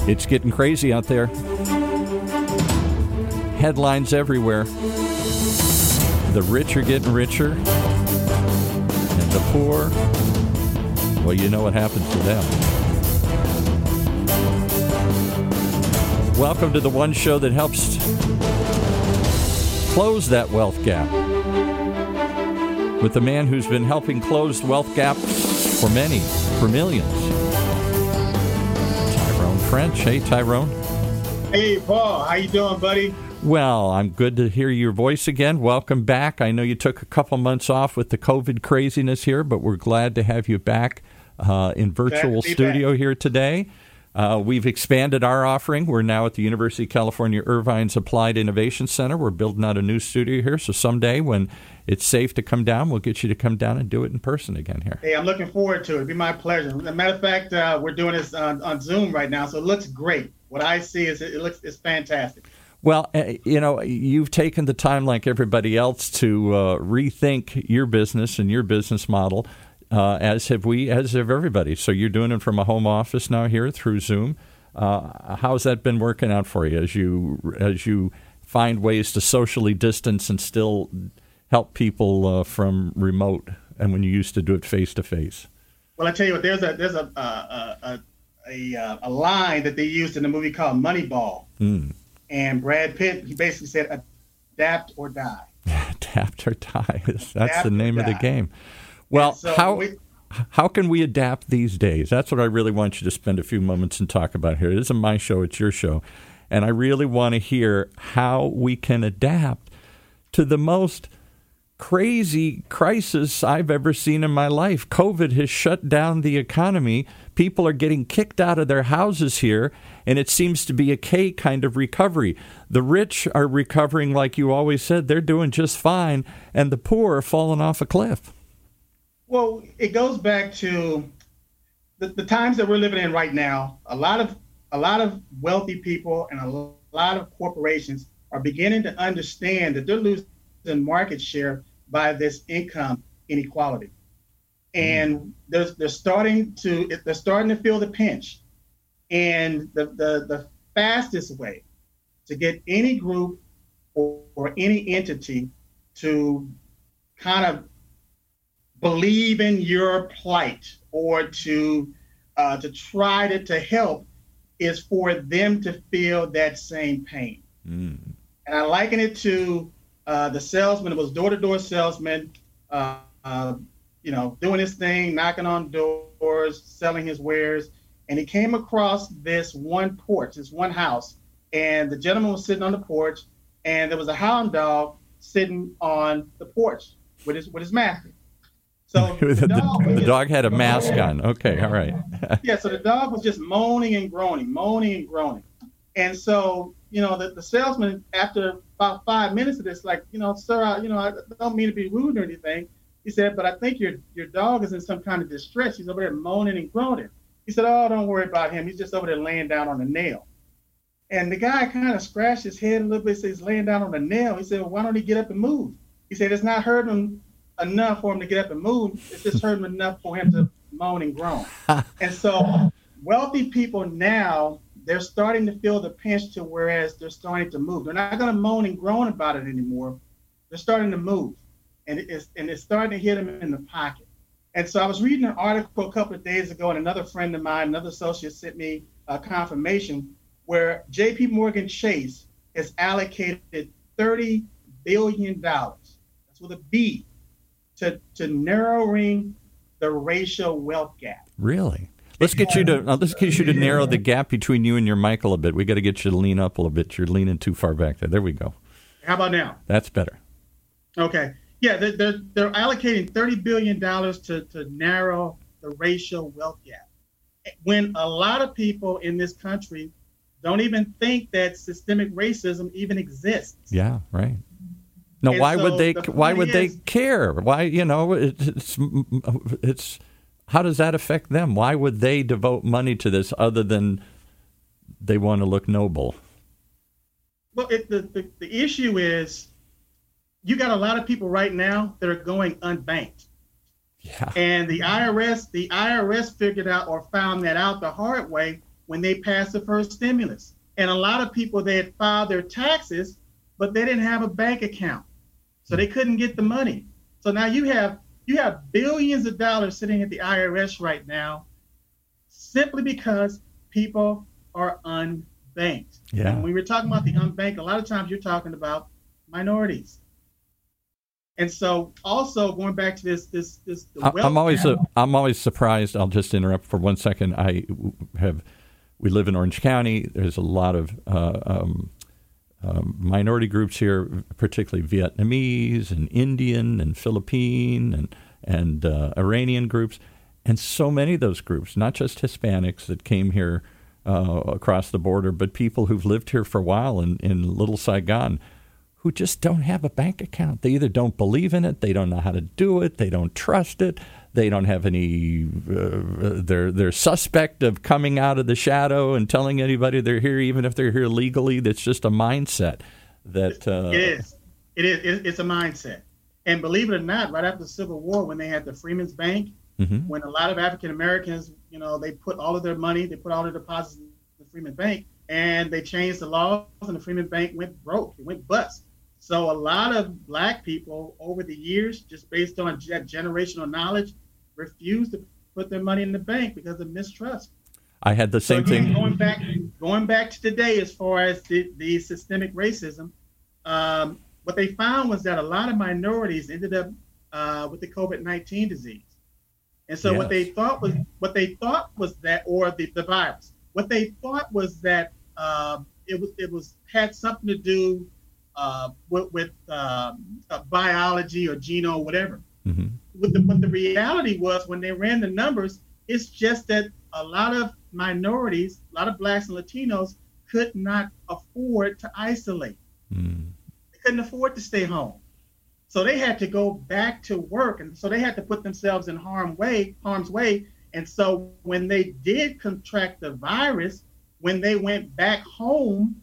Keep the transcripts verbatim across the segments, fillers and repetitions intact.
It's getting crazy out there. Headlines everywhere. The rich are getting richer, and the poor, well, you know what happens to them. Welcome to the one show that helps close that wealth gap, with the man who's been helping close wealth gaps for many, for millions. Tyrone French. Hey, Tyrone. Hey, Paul. How you doing, buddy? Well, I'm good to hear your voice again. Welcome back. I know you took a couple months off with the COVID craziness here, but we're glad to have you back uh, in virtual studio back here today. Uh, we've expanded our offering. We're now at the University of California Irvine's Applied Innovation Center. We're building out a new studio here, so someday when it's safe to come down, we'll get you to come down and do it in person again here. Hey, I'm looking forward to it. It'd be my pleasure. As a matter of fact, uh, we're doing this on, on Zoom right now, so it looks great. What I see is it, it looks it's fantastic. Well, uh, you know, you've taken the time, like everybody else, to uh, rethink your business and your business model, uh, as have we, as have everybody. So you're doing it from a home office now here through Zoom. Uh, how's that been working out for you as you as you find ways to socially distance and still help people uh, from remote, and when you used to do it face to face? Well, I tell you what, there's a there's a a a, a, a line that they used in the movie called Moneyball. Mm. And Brad Pitt, he basically said, adapt or die. Adapt or die. That's adapt the name of the game. Well, so how we, how can we adapt these days? That's what I really want you to spend a few moments and talk about here. It isn't my show, it's your show. And I really want to hear how we can adapt to the most crazy crisis I've ever seen in my life. COVID has shut down the economy. People are getting kicked out of their houses here, and it seems to be a K kind of recovery. The rich are recovering, like you always said. They're doing just fine, and the poor are falling off a cliff. Well, it goes back to the, the times that we're living in right now. A lot of a lot of wealthy people and a lot of corporations are beginning to understand that they're losing market share by this income inequality, and they're, they're starting to they're starting to feel the pinch. And the the, the fastest way to get any group or, or any entity to kind of believe in your plight or to uh, to try to, to help is for them to feel that same pain. Mm. And I liken it to Uh, the salesman. It was door-to-door salesman, uh, uh, you know, doing his thing, knocking on doors, selling his wares. And he came across this one porch, this one house. And the gentleman was sitting on the porch, and there was a hound dog sitting on the porch with his with his mask. So the, the, dog, the just, dog had a mask on. Okay, all right. Yeah, so the dog was just moaning and groaning, moaning and groaning. And so, you know, the, the salesman, after about five minutes of this, like, you know, sir, I, you know, I don't mean to be rude or anything. He said, but I think your your dog is in some kind of distress. He's over there moaning and groaning. He said, oh, don't worry about him. He's just over there laying down on a nail. And the guy kind of scratched his head a little bit, said he's laying down on a nail. He said, well, why don't he get up and move? He said, it's not hurting him enough for him to get up and move. It's just hurting him enough for him to moan and groan. And so wealthy people now, they're starting to feel the pinch to whereas they're starting to move. They're not going to moan and groan about it anymore. They're starting to move, and it's and it's starting to hit them in the pocket. And so I was reading an article a couple of days ago, and another friend of mine, another associate, sent me a confirmation where J P Morgan Chase has allocated thirty billion dollars, that's with a B, to, to narrowing the racial wealth gap. Really? Let's get you to uh, let's get you to narrow the gap between you and your mic a little bit. We got to get you to lean up a little bit. You're leaning too far back there. There we go. How about now? That's better. Okay. Yeah, they're they're, they're allocating thirty billion dollars to to narrow the racial wealth gap, when a lot of people in this country don't even think that systemic racism even exists. Yeah, right. Now, and why so would they? The why would is, they care? Why, you know, it, it's it's. How does that affect them? Why would they devote money to this other than they want to look noble? Well, it, the, the the issue is you got a lot of people right now that are going unbanked. Yeah. And the I R S, the I R S figured out or found that out the hard way when they passed the first stimulus. And a lot of people, they had filed their taxes, but they didn't have a bank account. So they couldn't get the money. So now you have you have billions of dollars sitting at the I R S right now simply because people are unbanked. Yeah. And when we were talking about the unbanked, a lot of times you're talking about minorities. And so also going back to this, this, this. The I'm always, a, I'm always surprised. I'll just interrupt for one second. I have, we live in Orange County. There's a lot of uh, um, um, minority groups here, particularly Vietnamese and Indian and Philippine and and uh, Iranian groups, and so many of those groups, not just Hispanics that came here uh, across the border, but people who've lived here for a while in, in Little Saigon, who just don't have a bank account. They either don't believe in it, they don't know how to do it, they don't trust it, they don't have any, uh, they're, they're suspect of coming out of the shadow and telling anybody they're here, even if they're here legally. That's just a mindset. That uh, It is. It is. It's a mindset. And believe it or not, right after the Civil War, when they had the Freedmen's Bank, mm-hmm. when a lot of African Americans, you know, they put all of their money, they put all their deposits in the Freedmen's Bank, and they changed the laws, and the Freedmen's Bank went broke. It went bust. So a lot of black people over the years, just based on that generational knowledge, refused to put their money in the bank because of mistrust. I had the same so again, thing. Going back, going back to today, as far as the, the systemic racism, um, what they found was that a lot of minorities ended up uh, with the COVID nineteen disease. And so yes. what they thought was what they thought was that, or the, the virus, what they thought was that um, it was it was had something to do uh, with, with um, uh, biology or genome, whatever. Mm-hmm. What the, what the reality was when they ran the numbers, it's just that a lot of minorities, a lot of blacks and Latinos could not afford to isolate. Mm. They couldn't afford to stay home. So they had to go back to work. And so they had to put themselves in harm way, harm's way. And so when they did contract the virus, when they went back home,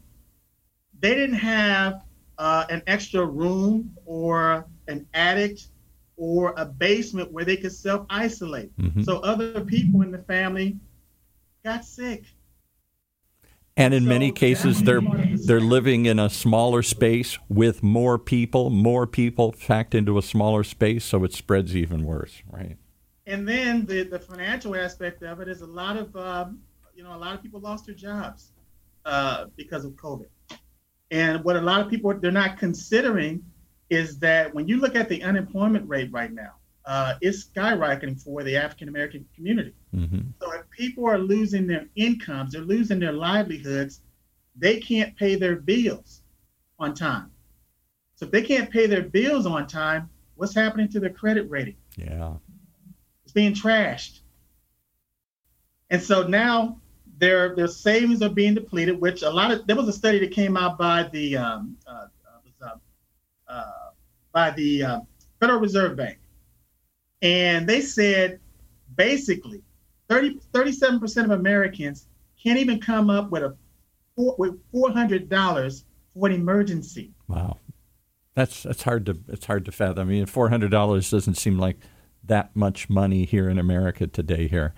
they didn't have uh, an extra room or an attic or a basement where they could self-isolate. Mm-hmm. So other people in the family got sick. And in so many cases, they're they're living in a smaller space with more people, more people packed into a smaller space, so it spreads even worse, right? And then the, the financial aspect of it is a lot of, um, you know, a lot of people lost their jobs uh, because of COVID. And what a lot of people, they're not considering is that when you look at the unemployment rate right now, uh, it's skyrocketing for the African-American community. Mm-hmm. So if people are losing their incomes, they're losing their livelihoods, they can't pay their bills on time. So if they can't pay their bills on time, what's happening to their credit rating? Yeah. It's being trashed. And so now their their savings are being depleted, which a lot of, there was a study that came out by the, um, uh, uh, uh, by the uh, Federal Reserve Bank. And they said, basically, thirty, thirty-seven percent of Americans can't even come up with a four, with four hundred dollars for an emergency. Wow, that's that's hard to it's hard to fathom. I mean, four hundred dollars doesn't seem like that much money here in America today. Here,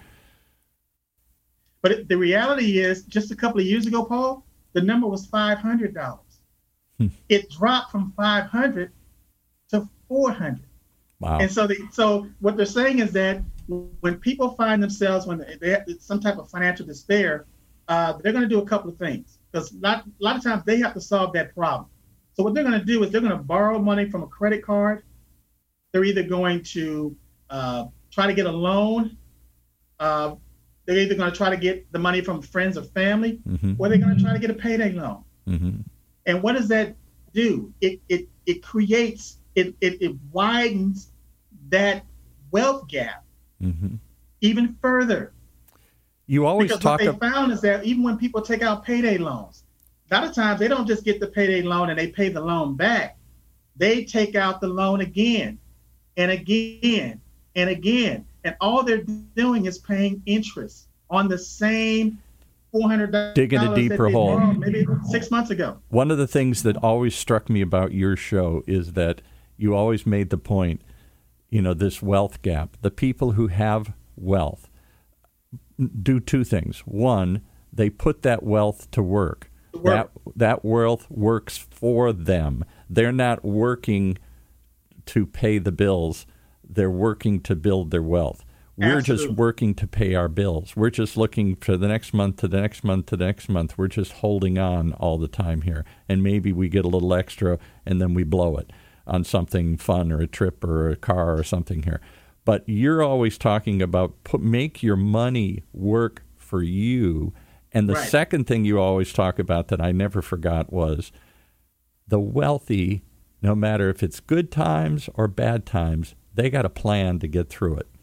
but it, the reality is, just a couple of years ago, Paul, the number was five hundred dollars. Hmm. It dropped from five hundred to four hundred. Wow. And so, the, so what they're saying is that when people find themselves when they have some type of financial despair, uh, they're going to do a couple of things, because a lot, a lot of times they have to solve that problem. So what they're going to do is they're going to borrow money from a credit card. They're either going to uh, try to get a loan. Uh, they're either going to try to get the money from friends or family, mm-hmm. or they're going to try to get a payday loan. Mm-hmm. And what does that do? It it it creates it it, it widens that wealth gap mm-hmm. even further. You always because talk. What they ab- found is that even when people take out payday loans, a lot of times they don't just get the payday loan and they pay the loan back. They take out the loan again and again and again, and all they're doing is paying interest on the same four hundred dollars digging a deeper hole. Maybe six months ago. One of the things that always struck me about your show is that you always made the point, you know, this wealth gap. The people who have wealth do two things. One, they put that wealth to work. Work. That that wealth works for them. They're not working to pay the bills. They're working to build their wealth. We're Absolutely. just working to pay our bills. We're just looking for the next month to the next month to the next month. We're just holding on all the time here. And maybe we get a little extra and then we blow it on something fun or a trip or a car or something here. But you're always talking about put, make your money work for you. And the right. second thing you always talk about that I never forgot was the wealthy, no matter if it's good times or bad times, they got a plan to get through it.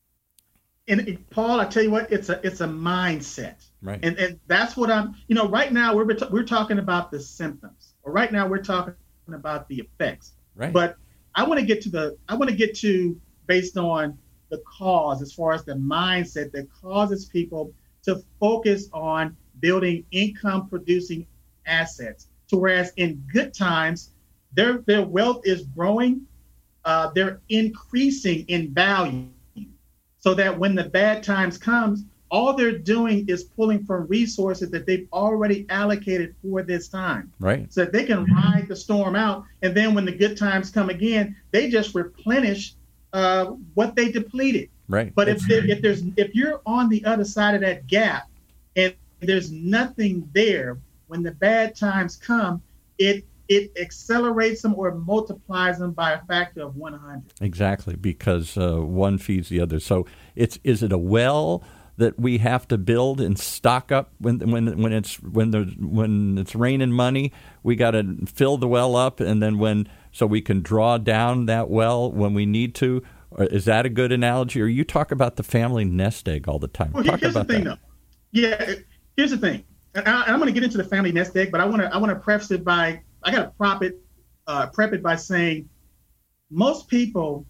And it, Paul, I tell you what, it's a it's a mindset, right? And and that's what I'm. You know, right now we're we're talking about the symptoms, or right now we're talking about the effects. Right. But I want to get to the. I want to get to based on the cause, as far as the mindset that causes people to focus on building income-producing assets. To whereas in good times, their their wealth is growing, uh, they're increasing in value. So that when the bad times comes, all they're doing is pulling from resources that they've already allocated for this time. Right. So that they can ride the storm out. And then when the good times come again, they just replenish uh, what they depleted. Right. But if there, if there's if you're on the other side of that gap and there's nothing there, when the bad times come, it it accelerates them or multiplies them by a factor of one hundred. Exactly, because uh, one feeds the other. So it's is it a well that we have to build and stock up when when when it's when there's when it's raining money? We got to fill the well up, and then when so we can draw down that well when we need to. Or is that a good analogy? Or you talk about the family nest egg all the time? Well, talk here's about the thing, that. though. Yeah, here's the thing. And I, I'm going to get into the family nest egg, but I want to I want to preface it by I got to prop it, uh, prep it by saying most people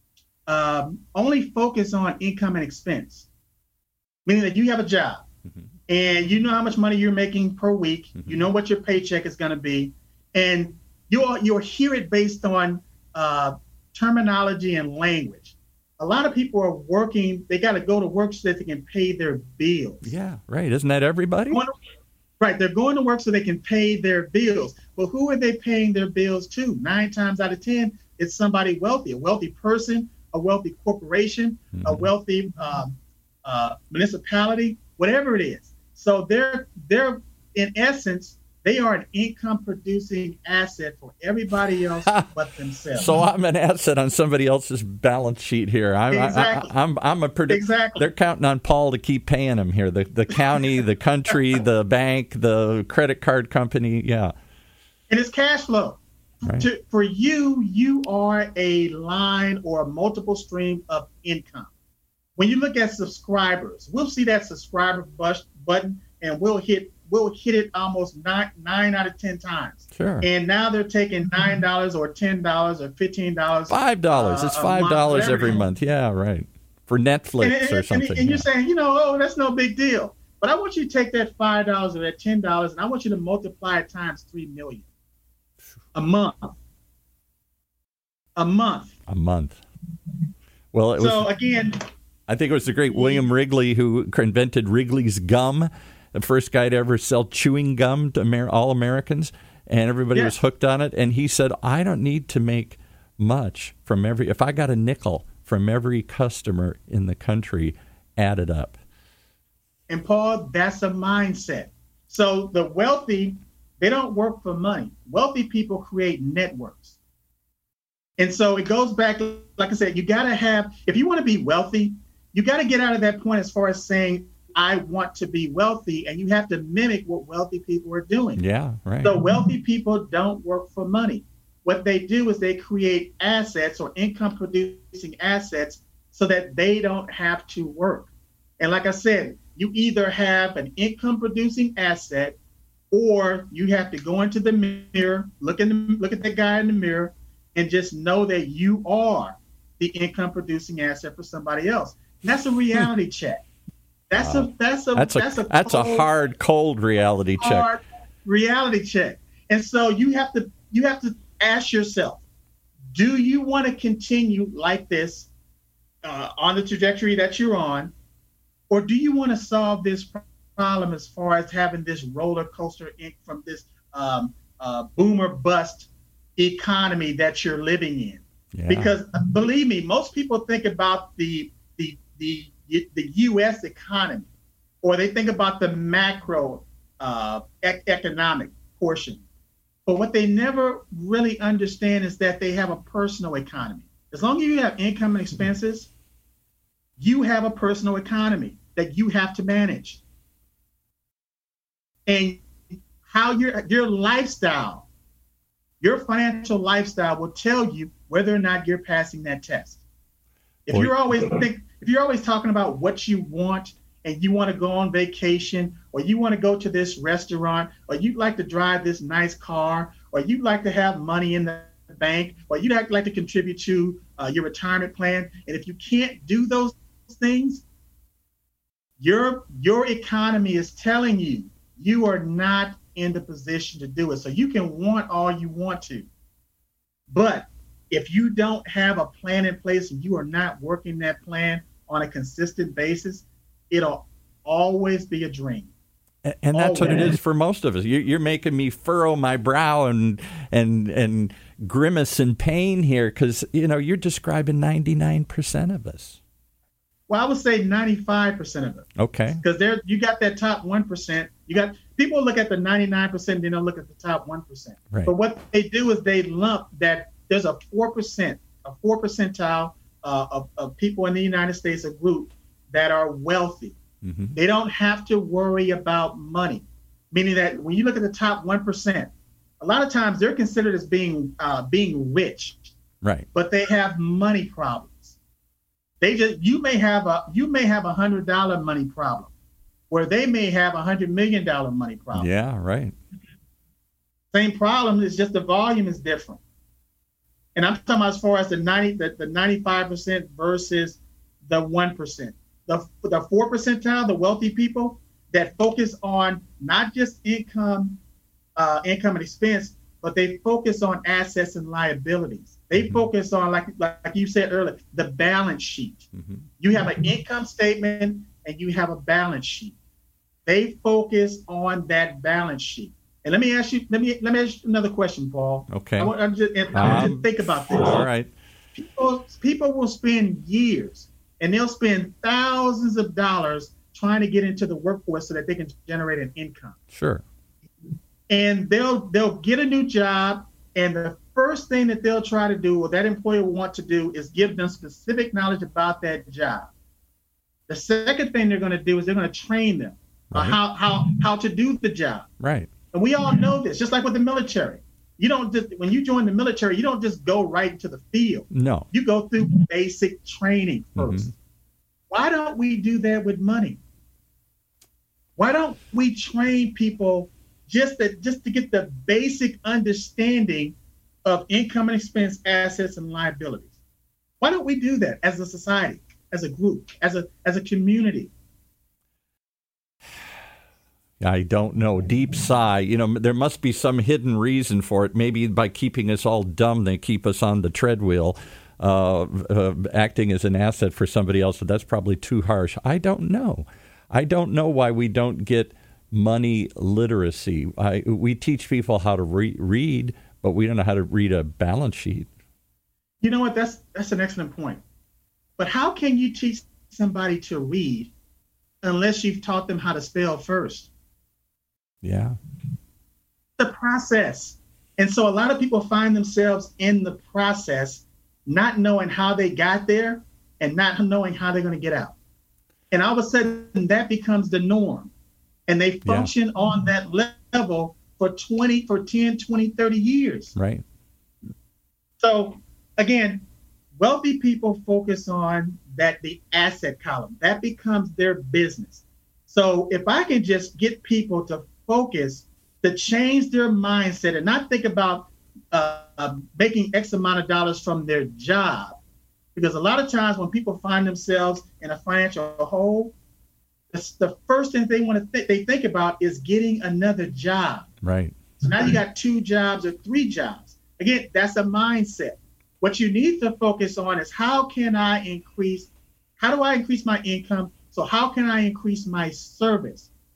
um, only focus on income and expense, meaning that you have a job mm-hmm. and you know how much money you're making per week. Mm-hmm. You know what your paycheck is going to be, and you'll you'll hear it based on uh, terminology and language. A lot of people are working; they got to go to work so that they can pay their bills. Yeah, right. Isn't that everybody? Right, they're going to work so they can pay their bills. But who are they paying their bills to? Nine times out of ten, it's somebody wealthy, a wealthy person, a wealthy corporation, mm-hmm. a wealthy um, uh, municipality, whatever it is. So they're they're in essence, they are an income-producing asset for everybody else but themselves. So I'm an asset on somebody else's balance sheet here. I'm, exactly. I, I, I'm, I'm a predict- Exactly. They're counting on Paul to keep paying them here. The the county, the country, the bank, the credit card company. Yeah. And it's cash flow. Right. To, for you, you are a line or a multiple stream of income. When you look at subscribers, we'll see that subscriber bus- button, and we'll hit we'll hit it almost nine nine out of ten times. Sure. And now they're taking nine dollars or ten dollars or fifteen dollars. Five dollars. Uh, it's five dollars every month. Yeah, right. For Netflix and, and, or something. And, and yeah. you're saying, you know, oh, that's no big deal. But I want you to take that five dollars or that ten dollars, and I want you to multiply it times three million a month. A month. A month. Well, it was, so again, I think it was the great William Wrigley who invented Wrigley's gum, the first guy to ever sell chewing gum to Amer- all Americans, and everybody yeah. was hooked on it. And he said, I don't need to make much from every, if I got a nickel from every customer in the country, add it up. And Paul, that's a mindset. So the wealthy, they don't work for money. Wealthy people create networks. And so it goes back, like I said, you got to have, if you want to be wealthy, you got to get out of that point as far as saying, I want to be wealthy, and you have to mimic what wealthy people are doing. Yeah, right. So wealthy people don't work for money. What they do is they create assets or income-producing assets so that they don't have to work. And like I said, you either have an income-producing asset, or you have to go into the mirror, look in the, look at that guy in the mirror, and just know that you are the income-producing asset for somebody else. And that's a reality check. That's wow. a that's a that's a that's a, that's cold, a hard, cold reality check. Hard reality check. And so you have to you have to ask yourself, do you want to continue like this uh, on the trajectory that you're on, or do you want to solve this problem as far as having this roller coaster in, from this um, uh, boomer bust economy that you're living in. Yeah. Because believe me, most people think about the the the the U S economy, or they think about the macro uh, ec- economic portion. But what they never really understand is that they have a personal economy. As long as you have income and expenses, you have a personal economy that you have to manage. And how your your lifestyle, your financial lifestyle will tell you whether or not you're passing that test. If you're always think, if you're always talking about what you want and you want to go on vacation, or you want to go to this restaurant, or you'd like to drive this nice car, or you'd like to have money in the bank, or you'd like to contribute to uh, your retirement plan, and if you can't do those things, your your economy is telling you you are not in the position to do it. So you can want all you want to, but if you don't have a plan in place and you are not working that plan on a consistent basis, it'll always be a dream. And that's always. What it is for most of us. You're making me furrow my brow and and and grimace in pain here because, you know, you're describing ninety-nine percent of us. Well, I would say ninety-five percent of it. Okay. Because there, you got that top one percent. You got people look at the ninety-nine percent, then they'll look at the top one percent. Right. But what they do is they lump that there's a four percent, a four percentile uh, of, of people in the United States, a group that are wealthy. Mm-hmm. They don't have to worry about money, meaning that when you look at the top one percent, a lot of times they're considered as being uh, being rich, right? But they have money problems. They just you may have a you may have a hundred dollar money problem, where they may have a hundred million dollar money problem. Yeah, right. Same problem, is just the volume is different. And I'm talking about as far as the ninety the, the ninety-five percent versus the one percent. The, the four percentile, the wealthy people that focus on not just income, uh, income and expense, but they focus on assets and liabilities. They mm-hmm. focus on, like, like you said earlier, the balance sheet. Mm-hmm. You have an income statement and you have a balance sheet. They focus on that balance sheet. And let me ask you, let me let me ask you another question, Paul. Okay. I want, I just, I want um, you to think about this. All right. People, people will spend years. And they'll spend thousands of dollars trying to get into the workforce so that they can generate an income. Sure. And they'll they'll get a new job, and the first thing that they'll try to do, or that employer will want to do, is give them specific knowledge about that job. The second thing they're going to do is they're going to train them right. on how how how to do the job. Right. And we all know this, just like with the military. You don't just when you join the military, you don't just go right into the field. No. You go through basic training first. Mm-hmm. Why don't we do that with money? Why don't we train people just to, just to get the basic understanding of income and expense, assets and liabilities? Why don't we do that as a society, as a group, as a as a community? I don't know. Deep sigh. You know, there must be some hidden reason for it. Maybe by keeping us all dumb, they keep us on the treadwheel, uh, uh, acting as an asset for somebody else. But that's probably too harsh. I don't know. I don't know why we don't get money literacy. I, we teach people how to re- read, but we don't know how to read a balance sheet. You know what? That's that's an excellent point. But how can you teach somebody to read unless you've taught them how to spell first? Yeah. The process. And so a lot of people find themselves in the process, not knowing how they got there and not knowing how they're going to get out. And all of a sudden that becomes the norm. And they function yeah. on that level for twenty, for ten, twenty, thirty years. Right. So again, wealthy people focus on that, the asset column. That becomes their business. So if I can just get people to focus, to change their mindset and not think about uh, uh, making X amount of dollars from their job. Because a lot of times when people find themselves in a financial hole, the, the first thing they want to th- they think about is getting another job. Right. So now you got two jobs or three jobs. Again, that's a mindset. What you need to focus on is how can I increase, how do I increase my income? So how can I increase my service?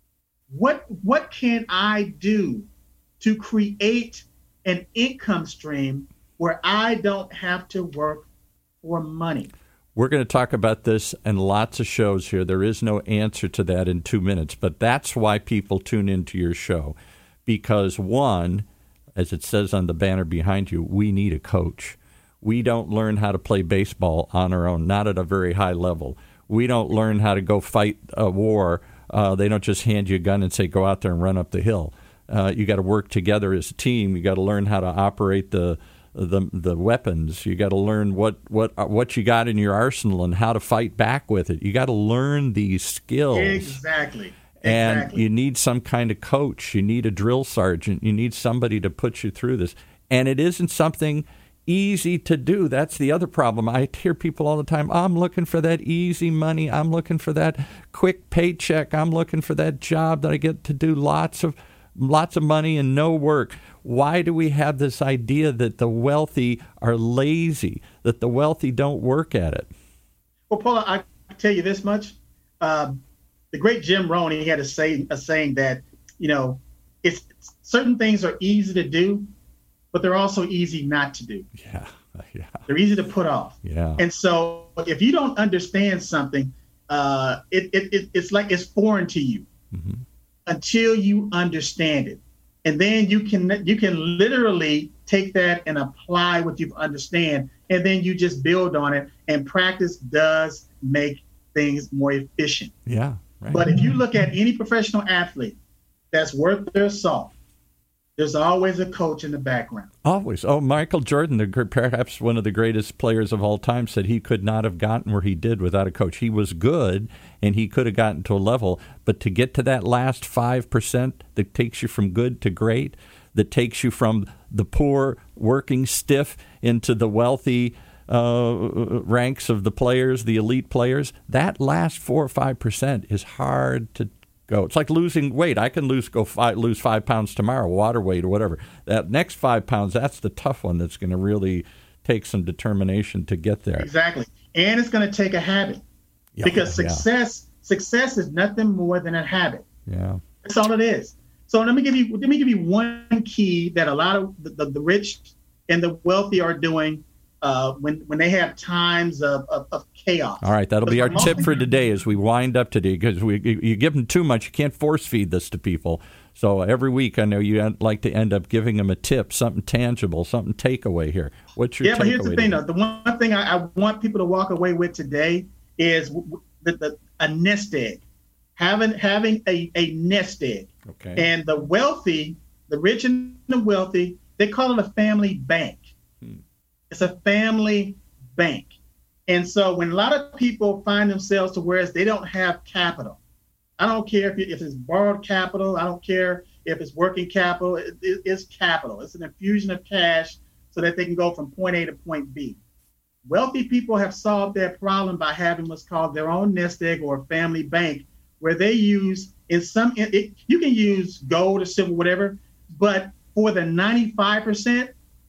What what can I do to create an income stream where I don't have to work for money? We're going to talk about this in lots of shows here. There is no answer to that in two minutes, but that's why people tune into your show. Because, one, as it says on the banner behind you, we need a coach. We don't learn how to play baseball on our own, not at a very high level. We don't learn how to go fight a war. Uh, they don't just hand you a gun and say, go out there and run up the hill. Uh, you got to work together as a team. You got to learn how to operate the the the weapons. You got to learn what what what you got in your arsenal and how to fight back with it. You got to learn these skills. Exactly. And exactly. you need some kind of coach. You need a drill sergeant. You need somebody to put you through this. And it isn't something easy to do. That's the other problem. I hear people all the time, I'm looking for that easy money. I'm looking for that quick paycheck. I'm looking for that job that I get to do lots of lots of money and no work. Why do we have this idea that the wealthy are lazy, that the wealthy don't work at it? Well, Paula, I can tell you this much. Um, the great Jim Rohn, he had a, say, a saying that, you know, it's certain things are easy to do, but they're also easy not to do. Yeah, yeah. They're easy to put off. Yeah. And so if you don't understand something, uh, it, it, it it's like it's foreign to you mm-hmm. until you understand it. And then you can you can literally take that and apply what you understand, and then you just build on it. And practice does make things more efficient. Yeah. Right. But if you look at any professional athlete that's worth their salt, there's always a coach in the background. Always. Oh, Michael Jordan, the, perhaps one of the greatest players of all time, said he could not have gotten where he did without a coach. He was good, and he could have gotten to a level, but to get to that last five percent that takes you from good to great, that takes you from the poor, working stiff into the wealthy uh, ranks of the players, the elite players, that last four or five percent is hard to go. It's like losing weight. I can lose go five, lose five pounds tomorrow, water weight or whatever. That next five pounds, that's the tough one. That's going to really take some determination to get there. Exactly, and it's going to take a habit yeah, because success yeah. success is nothing more than a habit. Yeah, that's all it is. So let me give you let me give you one key that a lot of the, the, the rich and the wealthy are doing uh, when when they have times of, of, of chaos. All right, that'll be our tip for today as we wind up today, because we you give them too much, you can't force feed this to people. So every week, I know you like to end up giving them a tip, something tangible, something takeaway here. What's your yeah? But here's the thing, today? though. The one thing I, I want people to walk away with today is the, the, a nest egg, having having a, a nest egg. Okay. And the wealthy, the rich and the wealthy, they call it a family bank. Hmm. It's a family bank. And so when a lot of people find themselves to where they don't have capital, I don't care if, if it's borrowed capital, I don't care if it's working capital, it, it, it's capital. It's an infusion of cash so that they can go from point A to point B. Wealthy people have solved their problem by having what's called their own nest egg or family bank, where they use in some, it, you can use gold or silver, whatever, but for the ninety-five percent,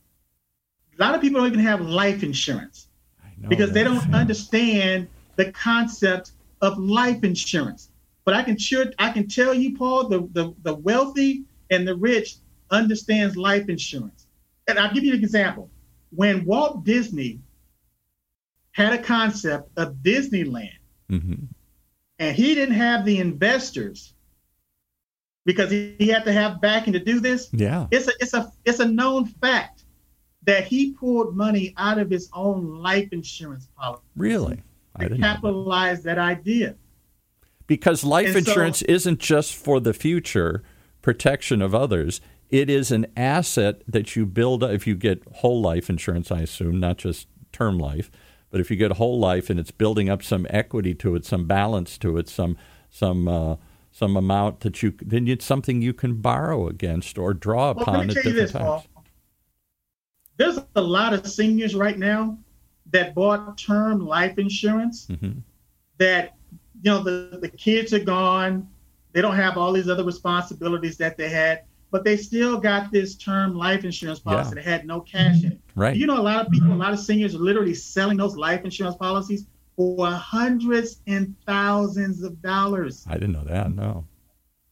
a lot of people don't even have life insurance because they don't understand the concept of life insurance. But I can sure I can tell you, Paul, the, the, the wealthy and the rich understands life insurance. And I'll give you an example. When Walt Disney had a concept of Disneyland, mm-hmm. and he didn't have the investors because he, he had to have backing to do this. Yeah, it's a it's a it's a known fact that he pulled money out of his own life insurance policy. Really, I didn't capitalize that. that idea. Because life and insurance so, isn't just for the future protection of others. It is an asset that you build. If you get whole life insurance, I assume, not just term life, but if you get whole life and it's building up some equity to it, some balance to it, some some uh, some amount that you then it's something you can borrow against or draw well, upon let me at tell you different this, times. Paul. There's a lot of seniors right now that bought term life insurance mm-hmm. that, you know, the, the kids are gone. They don't have all these other responsibilities that they had, but they still got this term life insurance policy yeah. that had no cash in it. Right. You know, a lot of people, a lot of seniors are literally selling those life insurance policies for hundreds and thousands of dollars. I didn't know that, no.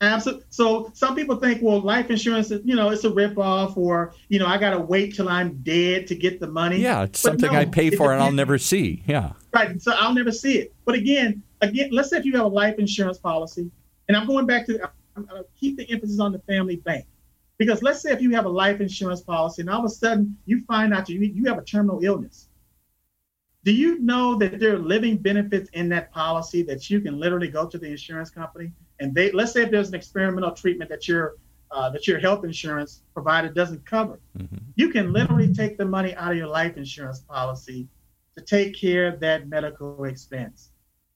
Absolutely. So some people think, well, life insurance is, you know, it's a ripoff, or, you know, I got to wait till I'm dead to get the money. Yeah, it's but something no, I pay for and I'll depends. never see. Yeah. Right. So I'll never see it. But again, again, let's say if you have a life insurance policy, and I'm going back to, I'm, I'm, keep the emphasis on the family bank. Because let's say if you have a life insurance policy and all of a sudden you find out you, you have a terminal illness. Do you know that there are living benefits in that policy that you can literally go to the insurance company and they, let's say if there's an experimental treatment that your uh, that your health insurance provider doesn't cover, mm-hmm. you can literally take the money out of your life insurance policy to take care of that medical expense.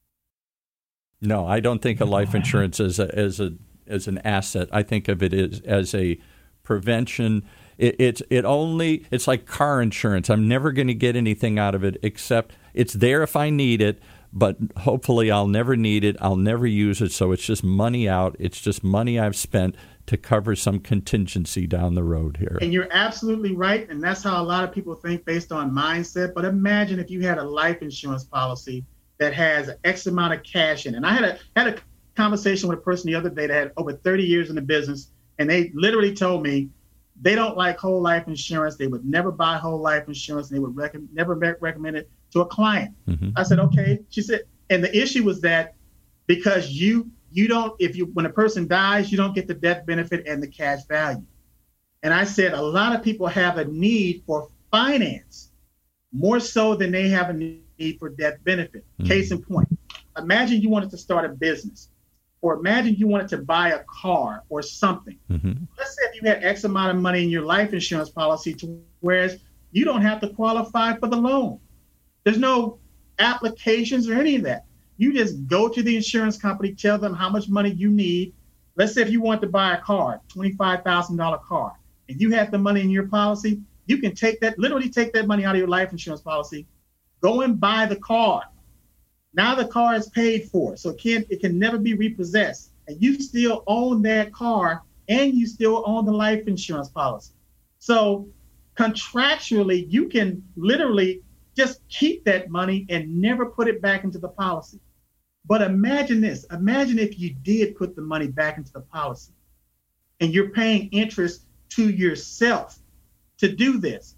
No, I don't think of life insurance as a as a as an asset. I think of it as as a prevention. It, it's it only it's like car insurance. I'm never going to get anything out of it except it's there if I need it, but hopefully I'll never need it. I'll never use it. So it's just money out. It's just money I've spent to cover some contingency down the road here. And you're absolutely right. And that's how a lot of people think based on mindset. But imagine if you had a life insurance policy that has X amount of cash in it. And I had a had a conversation with a person the other day that had over thirty years in the business, and they literally told me they don't like whole life insurance. They would never buy whole life insurance. And they would rec- never rec- recommend it to a client. Mm-hmm. I said, okay. She said, and the issue was that because you you don't, if you when a person dies, you don't get the death benefit and the cash value. And I said, a lot of people have a need for finance more so than they have a need for death benefit. Mm-hmm. Case in point, imagine you wanted to start a business, or imagine you wanted to buy a car or something. Mm-hmm. Let's say if you had X amount of money in your life insurance policy, to whereas you don't have to qualify for the loan. There's no applications or any of that. You just go to the insurance company, tell them how much money you need. Let's say if you want to buy a car, twenty-five thousand dollars car, and you have the money in your policy, you can take that, literally take that money out of your life insurance policy, go and buy the car. Now the car is paid for, so it can it can never be repossessed, and you still own that car, and you still own the life insurance policy. So contractually, you can literally just keep that money and never put it back into the policy. But imagine this: imagine if you did put the money back into the policy, and you're paying interest to yourself to do this.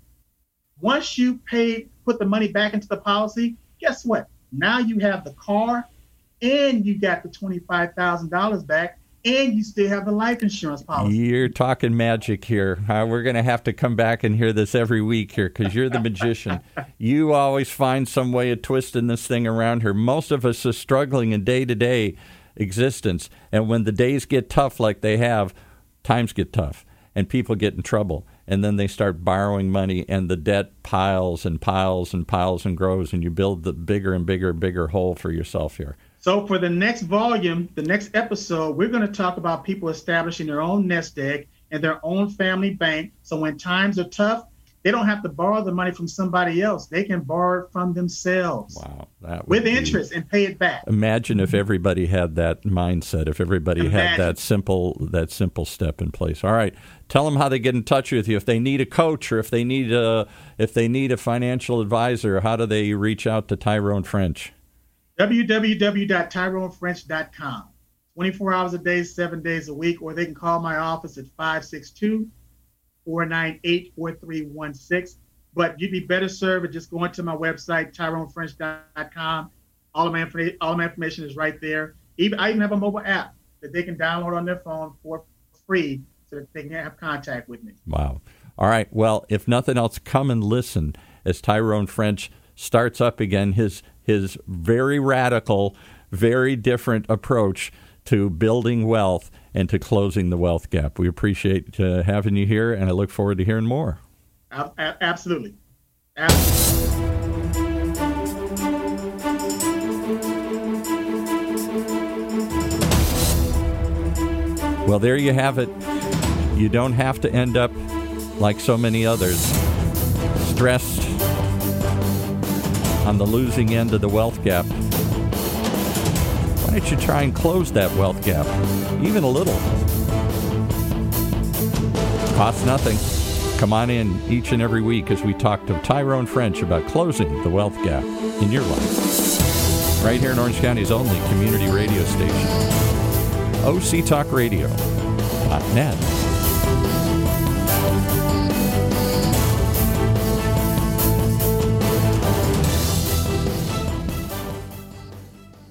Once you pay, put the money back into the policy, guess what? Now you have the car, and you got the twenty-five thousand dollars back, and you still have the life insurance policy. You're talking magic here. Uh, we're going to have to come back and hear this every week here because you're the magician. You always find some way of twisting this thing around here. Most of us are struggling in day-to-day existence, and when the days get tough like they have, times get tough, and people get in trouble. And then they start borrowing money, and the debt piles and piles and piles and grows, and you build the bigger and bigger and bigger hole for yourself here. So for the next volume, the next episode, we're going to talk about people establishing their own nest egg and their own family bank. So when times are tough, they don't have to borrow the money from somebody else. They can borrow it from themselves. Wow, that would with be, interest and pay it back. Imagine if everybody had that mindset, if everybody Imagine. had that simple that simple step in place. All right, tell them how they get in touch with you. If they need a coach or if they need a, if they need a financial advisor, how do they reach out to Tyrone French? w w w dot tyrone french dot com. twenty-four hours a day, seven days a week, or they can call my office at five six two, four nine eight, four three one six. But you'd be better served at just going to my website, tyrone french dot com. All of my information, all of my information is right there. Even I even have a mobile app that they can download on their phone for free so that they can have contact with me. Wow. All right. Well, if nothing else, come and listen as Tyrone French starts up again his his very radical, very different approach to building wealth and to closing the wealth gap. We appreciate uh, having you here, and I look forward to hearing more. A- absolutely. Absolutely. Well, there you have it. You don't have to end up like so many others, stressed on the losing end of the wealth gap. Why don't you try and close that wealth gap, even a little? Costs nothing. Come on in each and every week as we talk to Tyrone French about closing the wealth gap in your life. Right here in Orange County's only community radio station. O C Talk Radio dot net.